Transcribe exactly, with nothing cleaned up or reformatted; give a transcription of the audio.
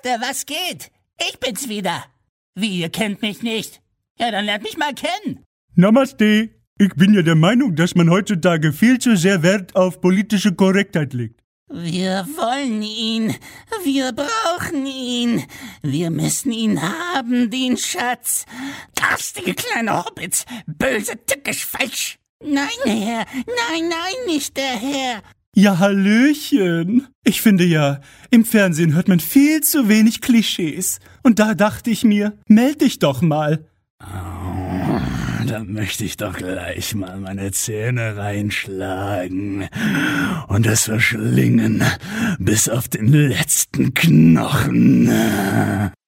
Doktor, was geht? Ich bin's wieder. Wie, ihr kennt mich nicht? Ja, dann lernt mich mal kennen. Namaste. Ich bin ja der Meinung, dass man heutzutage viel zu sehr Wert auf politische Korrektheit legt. Wir wollen ihn. Wir brauchen ihn. Wir müssen ihn haben, den Schatz. Garstige kleine Hobbits. Böse, tückisch, falsch. Nein, Herr. Nein, nein, nicht der Herr. Ja, Hallöchen. Ich finde ja, im Fernsehen hört man viel zu wenig Klischees. Und da dachte ich mir, meld dich doch mal. Oh, da möchte ich doch gleich mal meine Zähne reinschlagen und es verschlingen bis auf den letzten Knochen.